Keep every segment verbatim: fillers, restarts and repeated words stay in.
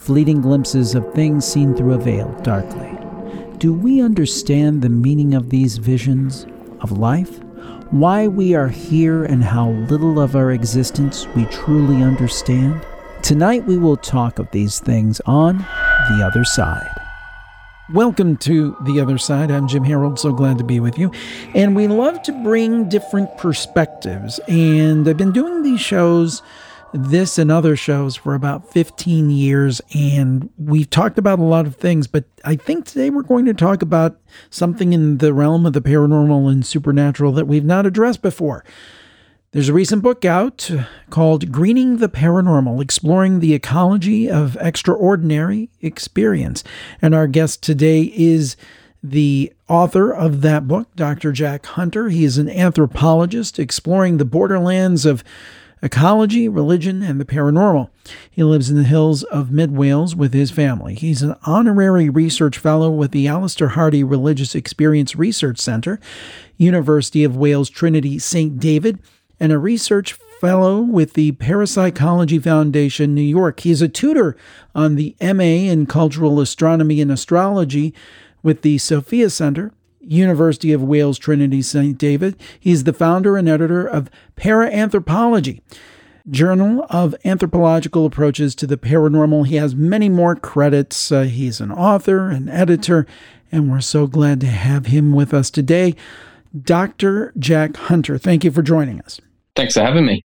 fleeting glimpses of things seen through a veil darkly. Do we understand the meaning of these visions of life? Why we are here and how little of our existence we truly understand? Tonight we will talk of these things on The Other Side. Welcome to The Other Side. I'm Jim Harold, so glad to be with you. And we love to bring different perspectives. And I've been doing these shows, this and other shows, for about fifteen years. And we've talked about a lot of things, but I think today we're going to talk about something in the realm of the paranormal and supernatural that we've not addressed before. There's a recent book out called Greening the Paranormal, Exploring the Ecology of Extraordinary Experience. And our guest today is the author of that book, Doctor Jack Hunter. He is an anthropologist exploring the borderlands of ecology, religion, and the paranormal. He lives in the hills of mid-Wales with his family. He's an honorary research fellow with the Alistair Hardy Religious Experience Research Centre, University of Wales Trinity Saint David, and a research fellow with the Parapsychology Foundation, New York. He is a tutor on the M A in Cultural Astronomy and Astrology with the Sophia Center, University of Wales Trinity Saint David. He's the founder and editor of Para-Anthropology, Journal of Anthropological Approaches to the Paranormal. He has many more credits. Uh, he's an author, an editor, and we're so glad to have him with us today. Doctor Jack Hunter, thank you for joining us. Thanks for having me.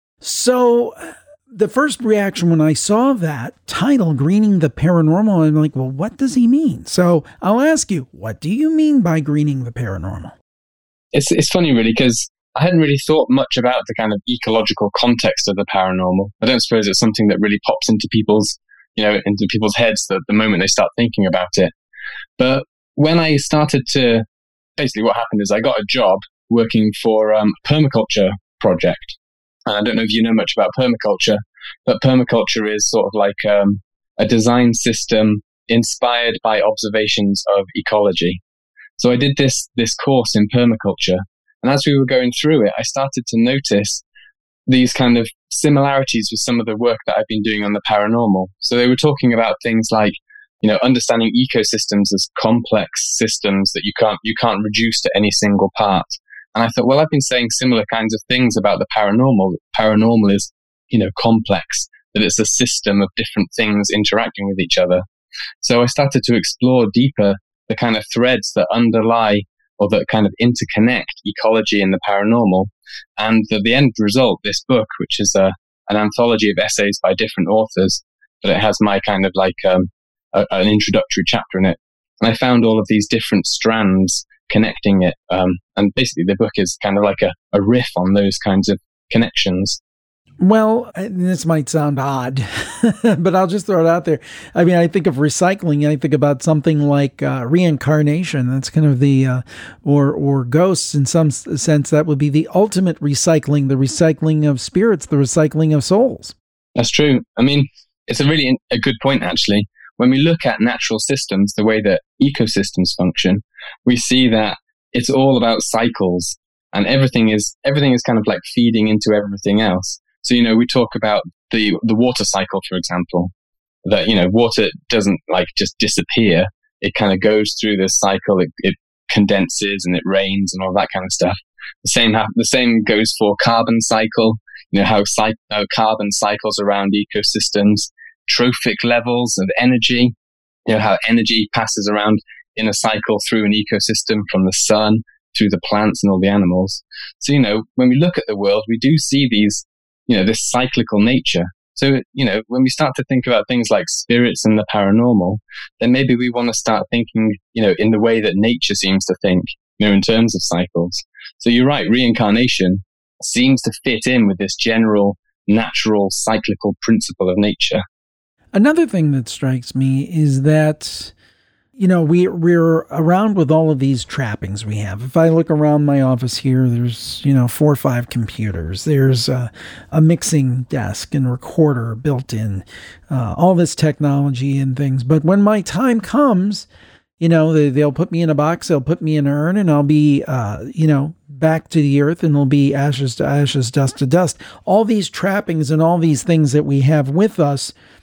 So the first reaction when I saw that title, Greening the Paranormal, I'm like, well, what does he mean? So I'll ask you, what do you mean by greening the paranormal? It's it's funny, really, because I hadn't really thought much about the kind of ecological context of the paranormal. I don't suppose it's something that really pops into people's, you know, into people's heads the, the moment they start thinking about it. But when I started to, basically what happened is I got a job working for um, a permaculture project. And I don't know if you know much about permaculture, but permaculture is sort of like um, a design system inspired by observations of ecology. So I did this this course in permaculture, and as we were going through it, I started to notice these kind of similarities with some of the work that I've been doing on the paranormal. So they were talking about things like, you know, understanding ecosystems as complex systems that you can't you can't reduce to any single part. And I thought, well, I've been saying similar kinds of things about the paranormal. Paranormal is, you know, complex, that it's a system of different things interacting with each other. So I started to explore deeper the kind of threads that underlie or that kind of interconnect ecology and the paranormal. And the, the end result, this book, which is a, an anthology of essays by different authors, but it has my kind of like um, a, an introductory chapter in it. And I found all of these different strands connecting it. Um, and basically the book is kind of like a, a riff on those kinds of connections. Well, this might sound odd, but I'll just throw it out there. I mean, I think of recycling. I think about something like uh, reincarnation. That's kind of the, uh, or or ghosts in some sense. That would be the ultimate recycling, the recycling of spirits, the recycling of souls. That's true. I mean, it's a really a good point, actually. When we look at natural systems, the way that ecosystems function, we see that it's all about cycles, and everything is everything is kind of like feeding into everything else. So, you know, we talk about the the water cycle, for example, that, you know, water doesn't like just disappear. It kind of goes through this cycle. It, it condenses and it rains and all that kind of stuff. The same ha- the same goes for carbon cycle. You know, how, cy- how carbon cycles around ecosystems. Trophic levels of energy, you know, how energy passes around in a cycle through an ecosystem from the sun through the plants and all the animals. So, you know, when we look at the world, we do see these, you know, this cyclical nature. So, you know, when we start to think about things like spirits and the paranormal, then maybe we want to start thinking, you know, in the way that nature seems to think, you know, in terms of cycles. So you're right, reincarnation seems to fit in with this general natural cyclical principle of nature. Another thing that strikes me is that, you know, we, we're around with all of these trappings we have. If I look around my office here, there's, you know, four or five computers. There's a, a mixing desk and recorder built in, uh, all this technology and things. But when my time comes, you know, they, they'll put me in a box, they'll put me in an urn, and I'll be, uh, you know, back to the earth, and it'll be ashes to ashes, dust to dust. All these trappings and all these things that we have with us,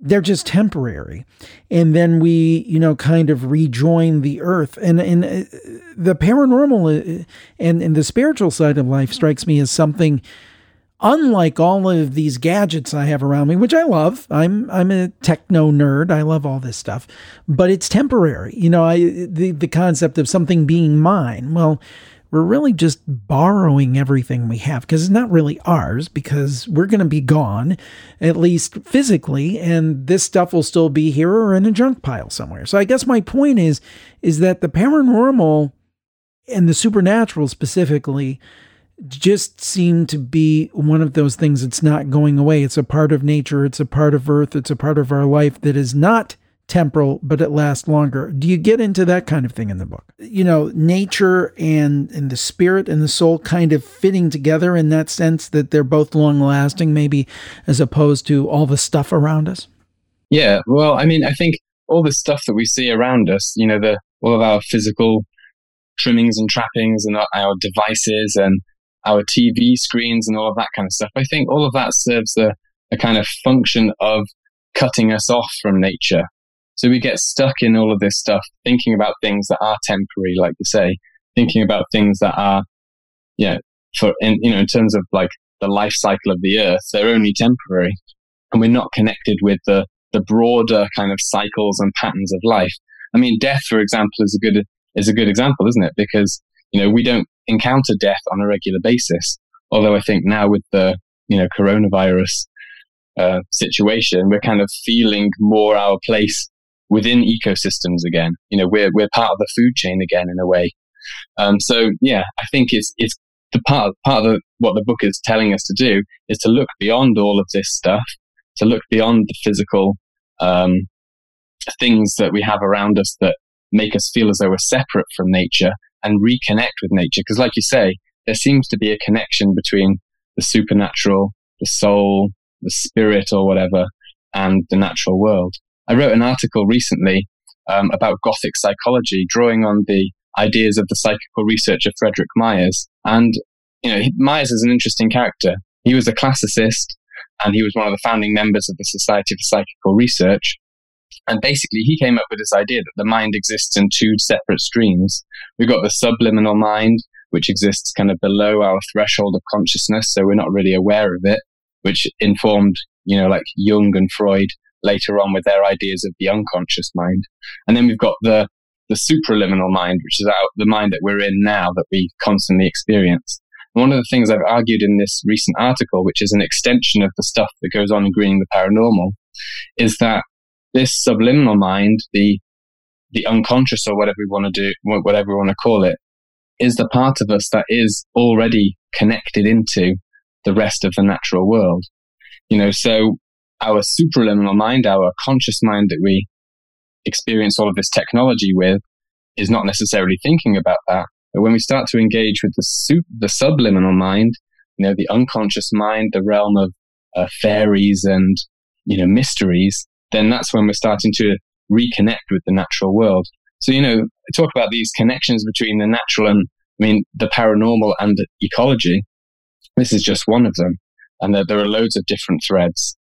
they're just temporary. And then we, you know, kind of rejoin the earth. And, and the paranormal and, and the spiritual side of life strikes me as something unlike all of these gadgets I have around me, which I love. I'm I'm a techno nerd. I love all this stuff, but it's temporary. You know, I the, the concept of something being mine. Well, we're really just borrowing everything we have because it's not really ours because we're going to be gone, at least physically, and this stuff will still be here or in a junk pile somewhere. So I guess my point is, is that the paranormal and the supernatural specifically just seem to be one of those things that's not going away. It's a part of nature. It's a part of Earth. It's a part of our life that is not temporal, but it lasts longer. Do you get into that kind of thing in the book? You know, nature and, and the spirit and the soul kind of fitting together in that sense that they're both long lasting, maybe as opposed to all the stuff around us? Yeah, well, I mean, I think all the stuff that we see around us, you know, the all of our physical trimmings and trappings and our, our devices and our T V screens and all of that kind of stuff, I think all of that serves a, a kind of function of cutting us off from nature. So we get stuck in all of this stuff, thinking about things that are temporary, like you say, thinking about things that are, you know, for in, you know, in terms of like the life cycle of the earth, they're only temporary, and we're not connected with the the broader kind of cycles and patterns of life. I mean, death, for example, is a good is a good example, isn't it? Because you know we don't encounter death on a regular basis. Although I think now with the you know coronavirus uh, situation, we're kind of feeling more our place within ecosystems again. You know, we're we're part of the food chain again in a way. Um, so yeah, I think it's it's the part part of the, what the book is telling us to do is to look beyond all of this stuff, to look beyond the physical um, things that we have around us that make us feel as though we're separate from nature, and reconnect with nature. Because, like you say, there seems to be a connection between the supernatural, the soul, the spirit, or whatever, and the natural world. I wrote an article recently um, about Gothic psychology, drawing on the ideas of the psychical researcher Frederick Myers. And, you know, he, Myers is an interesting character. He was a classicist, and he was one of the founding members of the Society for Psychical Research. And basically, he came up with this idea that the mind exists in two separate streams. We've got the subliminal mind, which exists kind of below our threshold of consciousness, so we're not really aware of it, which informed, you know, like Jung and Freud later on with their ideas of the unconscious mind. And then we've got the the supraliminal mind, which is out the mind that we're in now that we constantly experience. And one of the things I've argued in this recent article, which is an extension of the stuff that goes on in Greening the Paranormal, is that this subliminal mind, the the unconscious, or whatever we want to do, whatever we want to call it, is the part of us that is already connected into the rest of the natural world. You know, so our supraliminal mind, our conscious mind that we experience all of this technology with, is not necessarily thinking about that. But when we start to engage with the su- the subliminal mind, you know, the unconscious mind, the realm of uh, fairies and, you know, mysteries, then that's when we're starting to reconnect with the natural world. So, you know, talk about these connections between the natural and, I mean, the paranormal and the ecology. This is just one of them. And there, there are loads of different threads.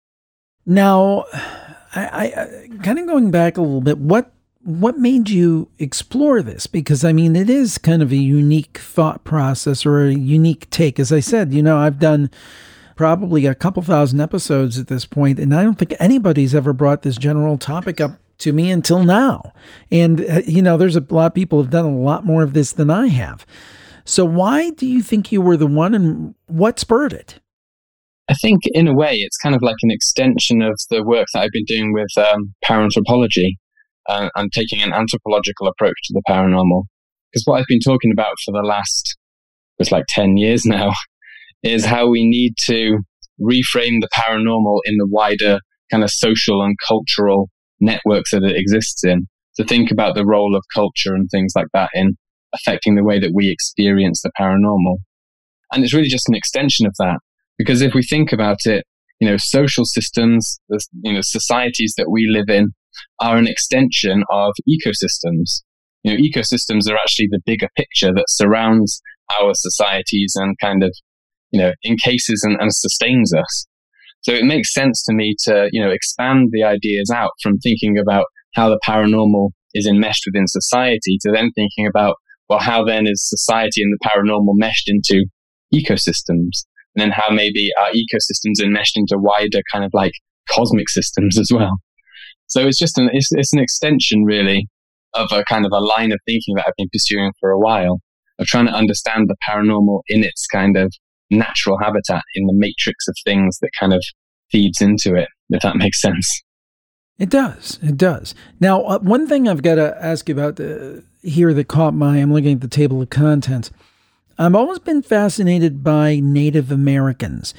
Now, I, I kind of going back a little bit, what what made you explore this? Because, I mean, it is kind of a unique thought process or a unique take. As I said, you know, I've done probably a couple thousand episodes at this point, and I don't think anybody's ever brought this general topic up to me until now. And, uh, you know, there's a lot of people who have done a lot more of this than I have. So why do you think you were the one, and what spurred it? I think, in a way, it's kind of like an extension of the work that I've been doing with um, paranthropology uh, and taking an anthropological approach to the paranormal. Because what I've been talking about for the last, it's like ten years now, is how we need to reframe the paranormal in the wider kind of social and cultural networks that it exists in. To think about the role of culture and things like that in affecting the way that we experience the paranormal. And it's really just an extension of that. Because if we think about it, you know, social systems, you know, societies that we live in are an extension of ecosystems. You know, ecosystems are actually the bigger picture that surrounds our societies and kind of, you know, encases and, and sustains us. So it makes sense to me to, you know, expand the ideas out from thinking about how the paranormal is enmeshed within society to then thinking about, well, how then is society and the paranormal meshed into ecosystems? And then how maybe our ecosystems enmeshed into wider kind of like cosmic systems as well. So it's just an, it's, it's an extension really of a kind of a line of thinking that I've been pursuing for a while, of trying to understand the paranormal in its kind of natural habitat, in the matrix of things that kind of feeds into it, if that makes sense. It does. It does. Now, uh, one thing I've got to ask you about uh, here that caught my, I'm looking at the table of contents. I've always been fascinated by Native Americans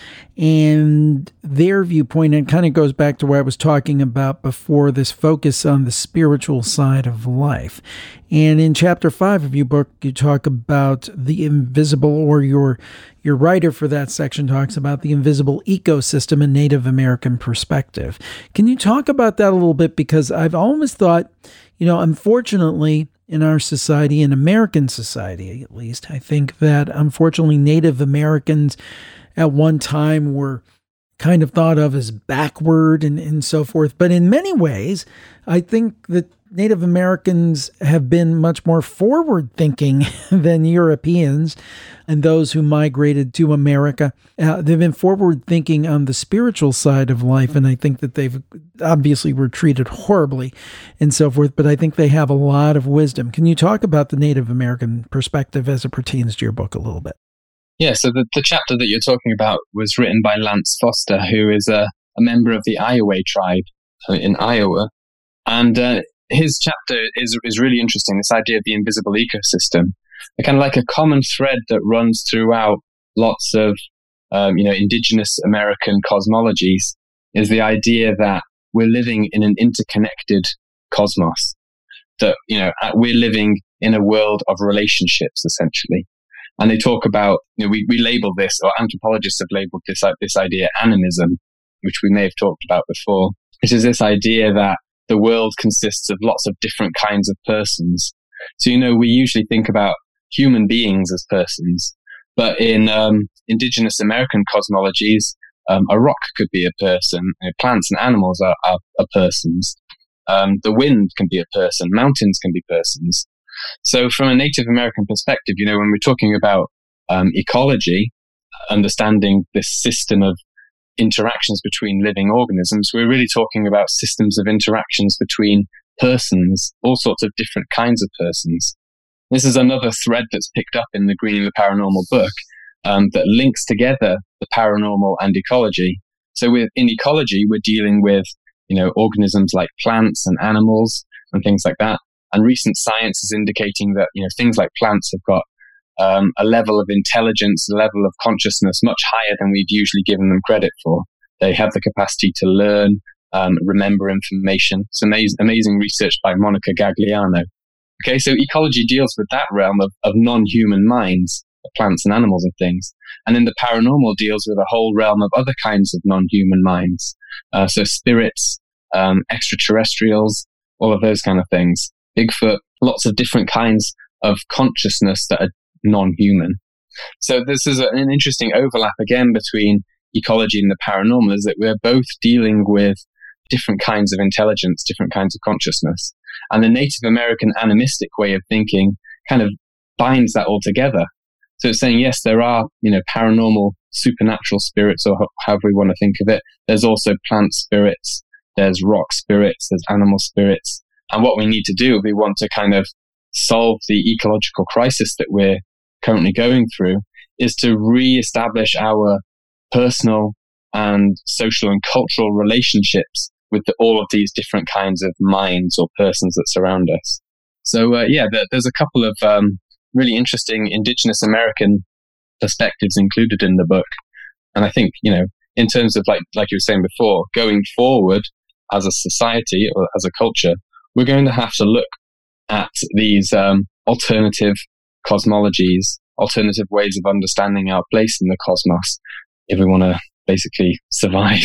and their viewpoint. And it kind of goes back to what I was talking about before, this focus on the spiritual side of life. And in chapter five of your book, you talk about the invisible, or your your writer for that section talks about the invisible ecosystem in Native American perspective. Can you talk about that a little bit? Because I've always thought, you know, unfortunately, in our society, in American society at least, I think that unfortunately Native Americans at one time were kind of thought of as backward and, and so forth. But in many ways, I think that Native Americans have been much more forward-thinking than Europeans and those who migrated to America. Uh, they've been forward-thinking on the spiritual side of life, and I think that they've obviously were treated horribly and so forth, but I think they have a lot of wisdom. Can you talk about the Native American perspective as it pertains to your book a little bit? Yeah, so the, the chapter that you're talking about was written by Lance Foster, who is a, a member of the Iowa tribe in Iowa. And uh, his chapter is is really interesting, this idea of the invisible ecosystem. A kind of like a common thread that runs throughout lots of, um, you know, indigenous American cosmologies is the idea that we're living in an interconnected cosmos, that, you know, we're living in a world of relationships, essentially. And they talk about, you know, we, we label this, or anthropologists have labeled this, this idea animism, which we may have talked about before, which is this idea that the world consists of lots of different kinds of persons. So, you know, we usually think about human beings as persons, but in um, indigenous American cosmologies, um, a rock could be a person, you know, plants and animals are, are, are persons. Um, the wind can be a person, mountains can be persons. So from a Native American perspective, you know, when we're talking about um, ecology, understanding this system of interactions between living organisms, we're really talking about systems of interactions between persons, all sorts of different kinds of persons. This is another thread that's picked up in the Greening the Paranormal book um, that links together the paranormal and ecology. So with, in ecology, we're dealing with, you know, organisms like plants and animals and things like that. And recent science is indicating that, you know, things like plants have got um, a level of intelligence, a level of consciousness much higher than we've usually given them credit for. They have the capacity to learn, um, remember information. It's amazing, amazing research by Monica Gagliano. Okay, so ecology deals with that realm of, of non-human minds, of plants and animals and things. And then the paranormal deals with a whole realm of other kinds of non-human minds. Uh, so spirits, um, extraterrestrials, all of those kind of things. Bigfoot, lots of different kinds of consciousness that are non-human. So this is a, an interesting overlap again between ecology and the paranormal, is that we're both dealing with different kinds of intelligence, different kinds of consciousness. And the Native American animistic way of thinking kind of binds that all together. So it's saying, yes, there are, you know, paranormal, supernatural spirits, or however we want to think of it. There's also plant spirits, there's rock spirits, there's animal spirits. And what we need to do, we want to kind of solve the ecological crisis that we're currently going through, is to re-establish our personal and social and cultural relationships with the, all of these different kinds of minds or persons that surround us. So, uh, yeah, there, there's a couple of um, really interesting indigenous American perspectives included in the book. And I think, you know, in terms of, like, like you were saying before, going forward as a society or as a culture, we're going to have to look at these um, alternative cosmologies, alternative ways of understanding our place in the cosmos if we want to basically survive.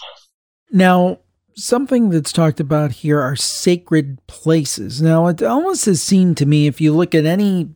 Now, something that's talked about here are sacred places. Now, it almost has seemed to me, if you look at any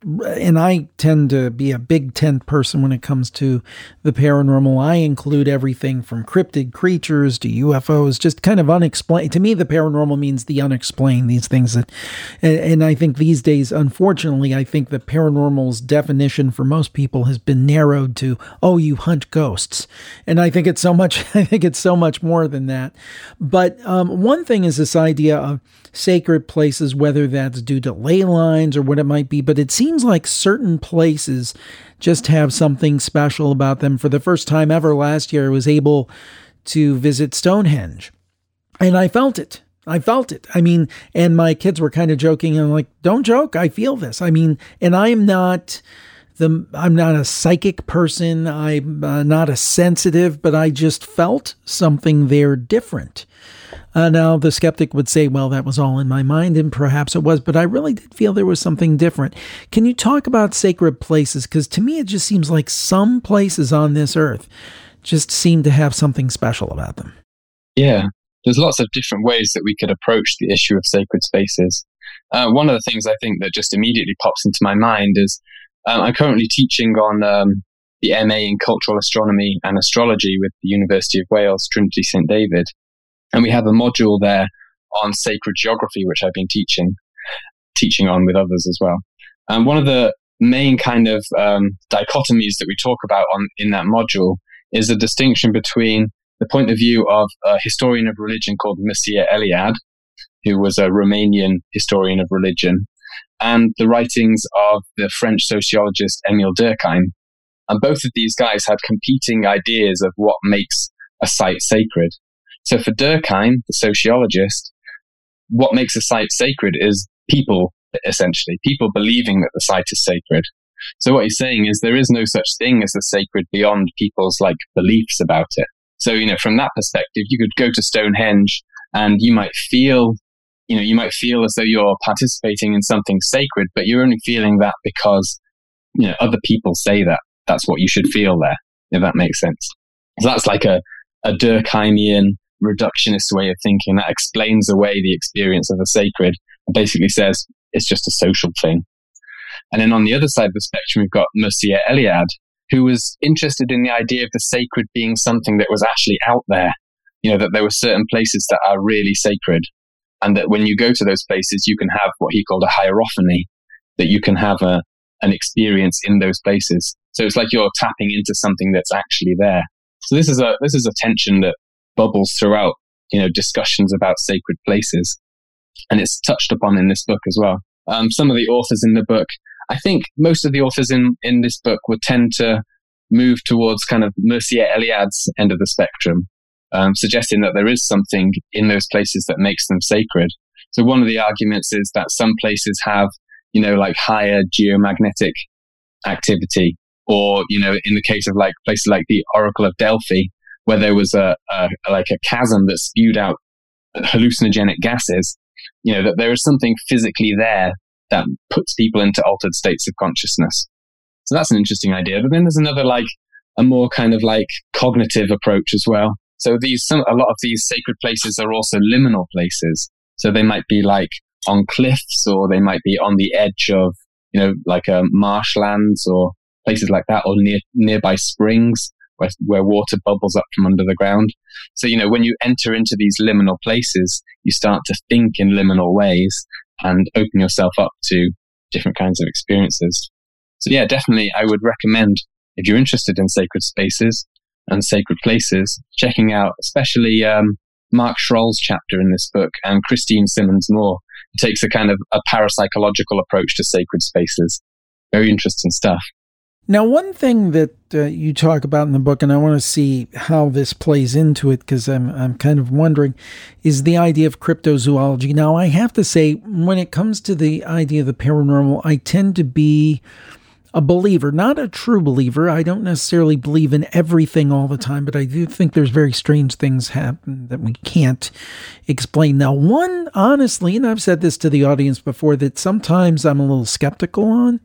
and I tend to be a big tent person when it comes to the paranormal. I include everything from cryptid creatures to U F Os, just kind of unexplained. To me, the paranormal means the unexplained, these things that, and, and I think these days, unfortunately, I think the paranormal's definition for most people has been narrowed to, oh, you hunt ghosts. And I think it's so much, I think it's so much more than that. But um, one thing is this idea of sacred places, whether that's due to ley lines or what it might be, but it seems like certain places just have something special about them. For the first time ever last year, I was able to visit Stonehenge, and I felt it. I felt it. I mean, and my kids were kind of joking, and I'm like, don't joke, I feel this. I mean, and I am not the, I'm not a psychic person, I'm uh, not a sensitive, but I just felt something there different. Uh, now, the skeptic would say, well, that was all in my mind, and perhaps it was, but I really did feel there was something different. Can you talk about sacred places? Because to me, it just seems like some places on this earth just seem to have something special about them. Yeah, there's lots of different ways that we could approach the issue of sacred spaces. Uh, one of the things I think that just immediately pops into my mind is um, I'm currently teaching on um, the M A in Cultural Astronomy and Astrology with the University of Wales, Trinity Saint David. And we have a module there on sacred geography, which I've been teaching, teaching on with others as well. And one of the main kind of um, dichotomies that we talk about on in that module is the distinction between the point of view of a historian of religion called Mircea Eliade, who was a Romanian historian of religion, and the writings of the French sociologist Émile Durkheim. And both of these guys had competing ideas of what makes a site sacred. So for Durkheim, the sociologist, what makes a site sacred is people, essentially, people believing that the site is sacred. So what he's saying is there is no such thing as the sacred beyond people's like beliefs about it. So, you know, from that perspective, you could go to Stonehenge and you might feel, you know, you might feel as though you're participating in something sacred, but you're only feeling that because, you know, other people say that that's what you should feel there, if that makes sense. So that's like a, a Durkheimian reductionist way of thinking that explains away the experience of the sacred and basically says it's just a social thing. And then on the other side of the spectrum, we've got Mircea Eliade, who was interested in the idea of the sacred being something that was actually out there. You know, that there were certain places that are really sacred, and that when you go to those places, you can have what he called a hierophany, that you can have a an experience in those places. So it's like you're tapping into something that's actually there. So this is a this is a tension that bubbles throughout, you know, discussions about sacred places. And it's touched upon in this book as well. Um, some of the authors in the book, I think most of the authors in, in this book would tend to move towards kind of Mircea Eliade's end of the spectrum, um, suggesting that there is something in those places that makes them sacred. So one of the arguments is that some places have, you know, like higher geomagnetic activity, or, you know, in the case of like places like the Oracle of Delphi, where there was a, a like a chasm that spewed out hallucinogenic gases, you know, that there is something physically there that puts people into altered states of consciousness. So that's an interesting idea. But then there's another, like, a more kind of like cognitive approach as well. So these, some, a lot of these sacred places are also liminal places. So they might be like on cliffs, or they might be on the edge of, you know, like um, marshlands or places like that, or near nearby springs where, where water bubbles up from under the ground. So, you know, when you enter into these liminal places, you start to think in liminal ways and open yourself up to different kinds of experiences. So yeah, definitely I would recommend, if you're interested in sacred spaces and sacred places, checking out especially um, Mark Schroll's chapter in this book and Christine Simmons Moore. It takes a kind of a parapsychological approach to sacred spaces. Very interesting stuff. Now, one thing that uh, you talk about in the book, and I want to see how this plays into it, because I'm I'm kind of wondering, is the idea of cryptozoology. Now, I have to say, when it comes to the idea of the paranormal, I tend to be a believer, not a true believer. I don't necessarily believe in everything all the time, but I do think there's very strange things happen that we can't explain. Now, one, honestly, and I've said this to the audience before, that sometimes I'm a little skeptical on,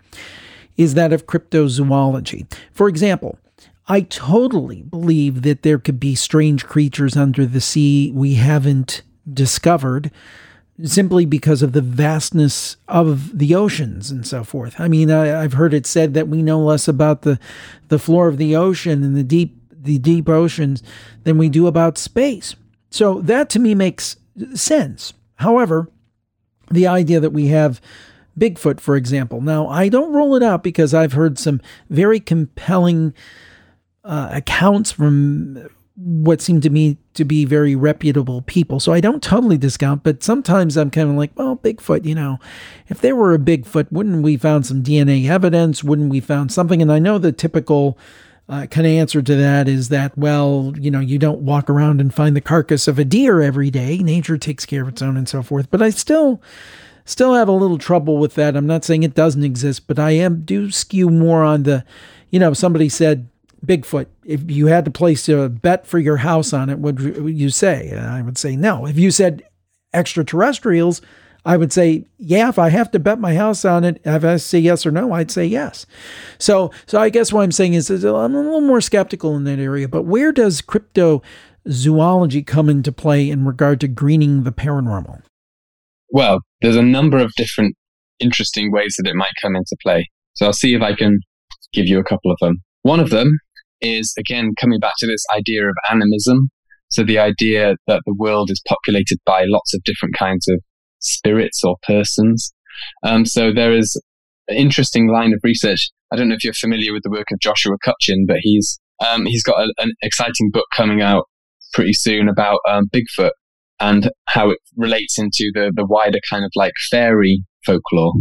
is that of cryptozoology. For example, I totally believe that there could be strange creatures under the sea we haven't discovered, simply because of the vastness of the oceans and so forth. I mean, I, I've heard it said that we know less about the, the floor of the ocean and the deep the deep oceans than we do about space. So that to me makes sense. However, the idea that we have Bigfoot, for example. Now, I don't roll it out because I've heard some very compelling uh, accounts from what seem to me to be very reputable people. So I don't totally discount, but sometimes I'm kind of like, well, Bigfoot, you know, if there were a Bigfoot, wouldn't we found some D N A evidence? Wouldn't we found something? And I know the typical uh, kind of answer to that is that, well, you know, you don't walk around and find the carcass of a deer every day. Nature takes care of its own and so forth. But I still, still have a little trouble with that. I'm not saying it doesn't exist, but I am do skew more on the, you know, somebody said, Bigfoot, if you had to place a bet for your house on it, what would you say? And I would say no. If you said extraterrestrials, I would say, yeah, if I have to bet my house on it, if I say yes or no, I'd say yes. So so I guess what I'm saying is, is I'm a little more skeptical in that area. But where does cryptozoology come into play in regard to greening the paranormal? Well, there's a number of different interesting ways that it might come into play. So I'll see if I can give you a couple of them. One of them is, again, coming back to this idea of animism. So the idea that the world is populated by lots of different kinds of spirits or persons. Um, so there is an interesting line of research. I don't know if you're familiar with the work of Joshua Cutchin, but he's um, he's got a, an exciting book coming out pretty soon about um, Bigfoot and how it relates into the, the wider kind of like fairy folklore.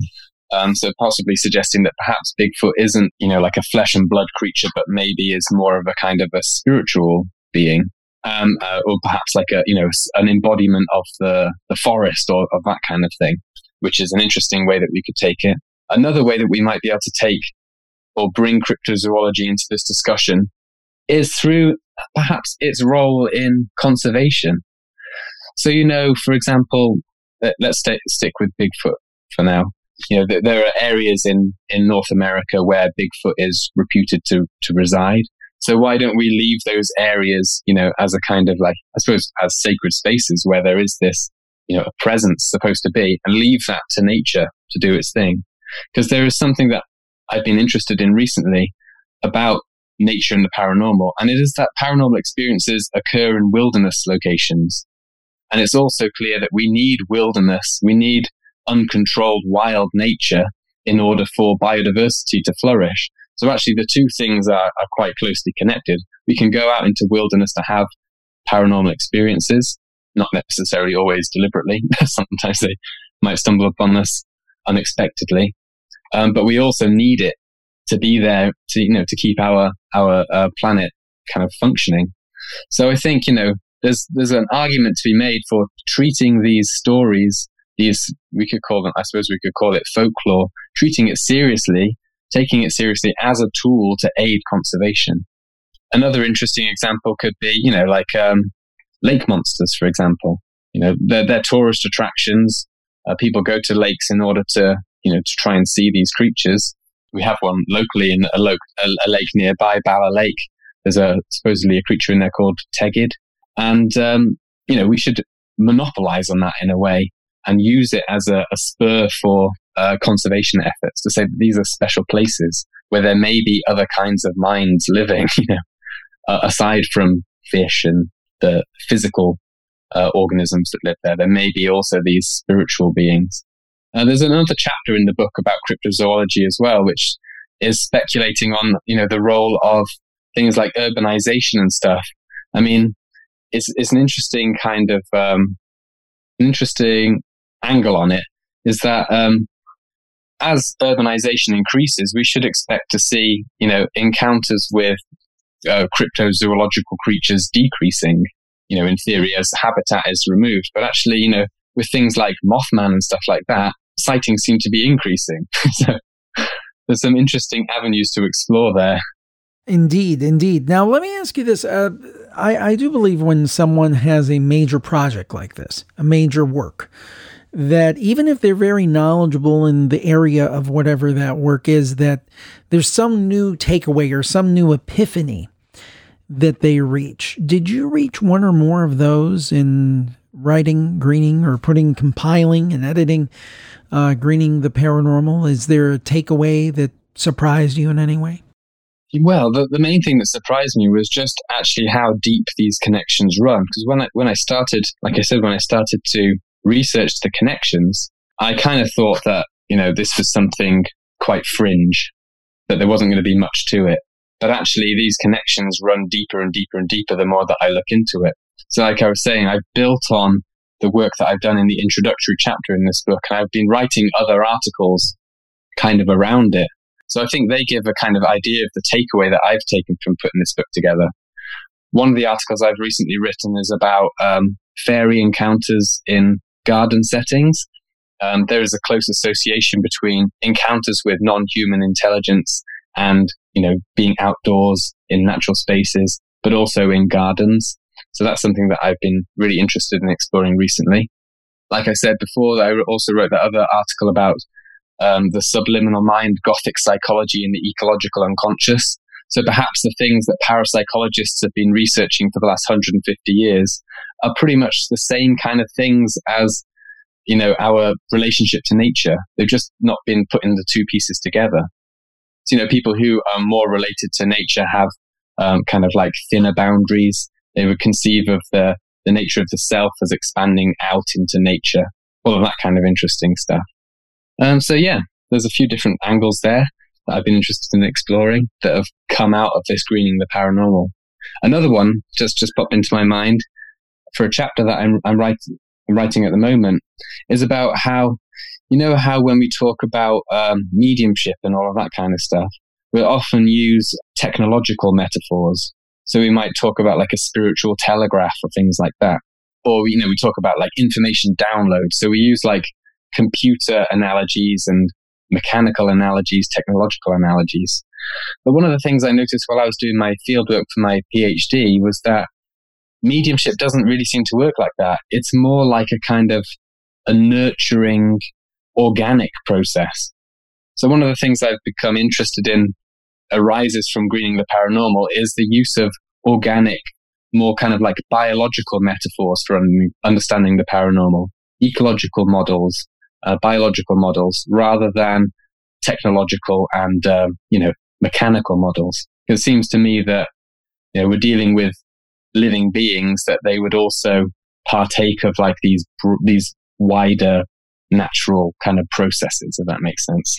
Um, so possibly suggesting that perhaps Bigfoot isn't, you know, like a flesh and blood creature, but maybe is more of a kind of a spiritual being, um, uh, or perhaps like a, you know, an embodiment of the, the forest or of that kind of thing, which is an interesting way that we could take it. Another way that we might be able to take or bring cryptozoology into this discussion is through perhaps its role in conservation. So, you know, for example, let, let's st- stick with Bigfoot for now. You know, th- there are areas in, in North America where Bigfoot is reputed to, to reside. So why don't we leave those areas, you know, as a kind of like, I suppose, as sacred spaces where there is this, you know, a presence supposed to be, and leave that to nature to do its thing? Because there is something that I've been interested in recently about nature and the paranormal, and it is that paranormal experiences occur in wilderness locations. And it's also clear that we need wilderness, we need uncontrolled wild nature in order for biodiversity to flourish. So actually the two things are, are quite closely connected. We can go out into wilderness to have paranormal experiences, not necessarily always deliberately. Sometimes they might stumble upon us unexpectedly. Um, but we also need it to be there to, you know, to keep our, our uh, planet kind of functioning. So I think, you know, there's, there's an argument to be made for treating these stories, these, we could call them, I suppose we could call it folklore, treating it seriously, taking it seriously as a tool to aid conservation. Another interesting example could be, you know, like um, lake monsters, for example. You know, they're, they're tourist attractions. Uh, people go to lakes in order to, you know, to try and see these creatures. We have one locally in a, lo- a, a lake nearby, Bala Lake. There's a supposedly a creature in there called Tegid. And, um, you know, we should monopolize on that in a way and use it as a, a spur for uh, conservation efforts to say that these are special places where there may be other kinds of minds living, you know, uh, aside from fish and the physical uh, organisms that live there. There may be also these spiritual beings. Uh, there's another chapter in the book about cryptozoology as well, which is speculating on, you know, the role of things like urbanization and stuff. I mean, it's it's an interesting kind of um, interesting angle on it. Is that um, as urbanization increases, we should expect to see, you know, encounters with uh, cryptozoological creatures decreasing. You know, in theory, as habitat is removed, but actually, you know, with things like Mothman and stuff like that, sightings seem to be increasing. So there's some interesting avenues to explore there. Indeed, indeed. Now, let me ask you this. Uh, I, I do believe when someone has a major project like this, a major work, that even if they're very knowledgeable in the area of whatever that work is, that there's some new takeaway or some new epiphany that they reach. Did you reach one or more of those in writing, greening, or putting, compiling and editing uh, Greening the Paranormal? Is there a takeaway that surprised you in any way? Well, the, the main thing that surprised me was just actually how deep these connections run. Because when I, when I started, like I said, when I started to research the connections, I kind of thought that, you know, this was something quite fringe, that there wasn't going to be much to it. But actually, these connections run deeper and deeper and deeper the more that I look into it. So like I was saying, I've built on the work that I've done in the introductory chapter in this book, and I've been writing other articles kind of around it. So I think they give a kind of idea of the takeaway that I've taken from putting this book together. One of the articles I've recently written is about um, fairy encounters in garden settings. Um, there is a close association between encounters with non-human intelligence and, you know, being outdoors in natural spaces, but also in gardens. So that's something that I've been really interested in exploring recently. Like I said before, I also wrote that other article about um, the subliminal mind, Gothic psychology, and the ecological unconscious. So perhaps the things that parapsychologists have been researching for the last one hundred fifty years are pretty much the same kind of things as, you know, our relationship to nature. They've just not been putting the two pieces together. So, you know, people who are more related to nature have um, kind of like thinner boundaries. They would conceive of the, the nature of the self as expanding out into nature. All of that kind of interesting stuff. Um, so yeah, there's a few different angles there that I've been interested in exploring that have come out of this Greening the Paranormal. Another one just, just popped into my mind for a chapter that I'm, I'm, write, I'm writing at the moment is about how, you know, how when we talk about um, mediumship and all of that kind of stuff, we often use technological metaphors. So we might talk about like a spiritual telegraph or things like that. Or, you know, we talk about like information download. So we use like computer analogies and mechanical analogies, technological analogies. But one of the things I noticed while I was doing my fieldwork for my PhD was that mediumship doesn't really seem to work like that. It's more like a kind of a nurturing, organic process. So one of the things I've become interested in arises from Greening the Paranormal is the use of organic, more kind of like biological metaphors for un- understanding the paranormal, ecological models, uh, biological models, rather than technological and, um, you know, mechanical models. It seems to me that, you know, we're dealing with living beings, that they would also partake of like these, these wider natural kind of processes, if that makes sense.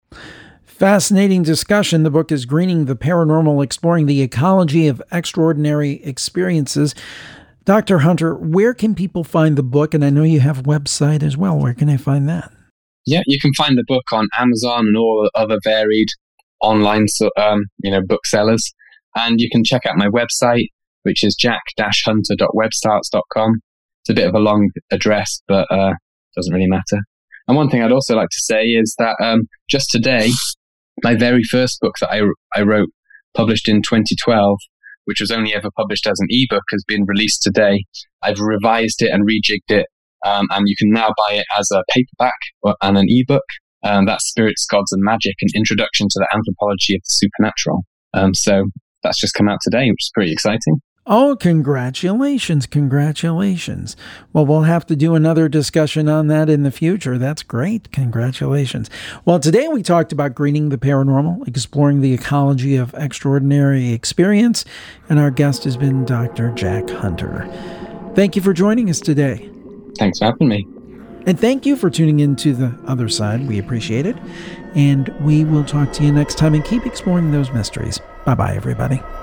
Fascinating discussion. The book is Greening the Paranormal, Exploring the Ecology of Extraordinary Experiences. Doctor Hunter, where can people find the book? And I know you have a website as well. Where can I find that? Yeah, you can find the book on Amazon and all other varied online um, you know, booksellers. And you can check out my website, which is jack dash hunter dot webstarts dot com. It's a bit of a long address, but uh, doesn't really matter. And one thing I'd also like to say is that um, just today, my very first book that I, I wrote, published in twenty twelve, which was only ever published as an ebook, has been released today. I've revised it and rejigged it, um, and you can now buy it as a paperback or, and an ebook. Um, that's Spirits, Gods and Magic, an introduction to the anthropology of the supernatural. Um, so that's just come out today, which is pretty exciting. Oh, congratulations, congratulations. Well, we'll have to do another discussion on that in the future. That's great. Congratulations. Well, today we talked about Greening the Paranormal, exploring the ecology of extraordinary experience, and our guest has been Doctor Jack Hunter. Thank you for joining us today. Thanks for having me. And thank you for tuning in to The Other Side. We appreciate it. And we will talk to you next time and keep exploring those mysteries. Bye-bye, everybody.